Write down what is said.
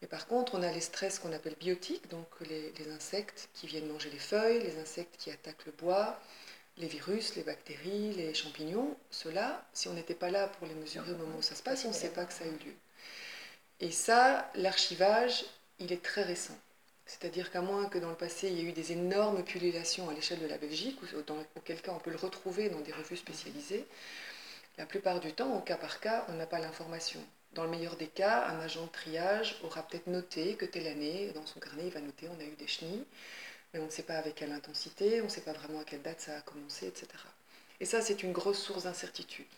Et par contre, on a les stress qu'on appelle biotiques, donc les insectes qui viennent manger les feuilles, les insectes qui attaquent le bois, les virus, les bactéries, les champignons. Ceux-là, si on n'était pas là pour les mesurer au moment où ça se passe, on ne sait pas que ça a eu lieu. Et ça, l'archivage, il est très récent. C'est-à-dire qu'à moins que dans le passé, il y ait eu des énormes pullulations à l'échelle de la Belgique, auquel cas on peut le retrouver dans des revues spécialisées, la plupart du temps, au cas par cas, on n'a pas l'information. Dans le meilleur des cas, un agent de triage aura peut-être noté que telle année, dans son carnet, il va noter on a eu des chenilles, mais on ne sait pas avec quelle intensité, on ne sait pas vraiment à quelle date ça a commencé, etc. Et ça, c'est une grosse source d'incertitude.